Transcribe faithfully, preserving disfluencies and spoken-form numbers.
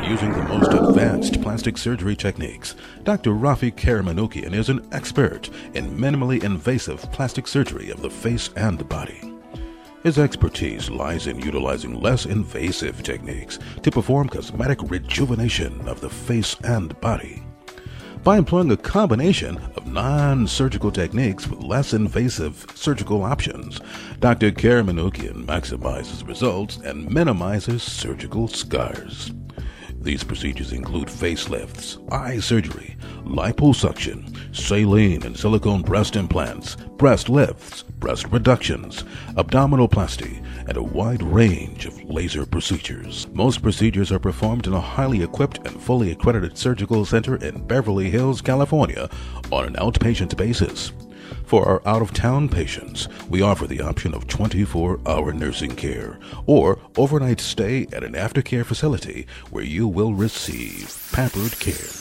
using the most advanced plastic surgery techniques. Doctor Rafi Karamanoukian is an expert in minimally invasive plastic surgery of the face and body. His expertise lies in utilizing less invasive techniques to perform cosmetic rejuvenation of the face and body. By employing a combination of non-surgical techniques with less invasive surgical options, Doctor Karamanoukian maximizes results and minimizes surgical scars. These procedures include facelifts, eye surgery, liposuction, saline and silicone breast implants, breast lifts, breast reductions, abdominoplasty, and a wide range of laser procedures. Most procedures are performed in a highly equipped and fully accredited surgical center in Beverly Hills, California, on an outpatient basis. For our out-of-town patients, we offer the option of twenty-four hour nursing care or overnight stay at an aftercare facility where you will receive pampered care.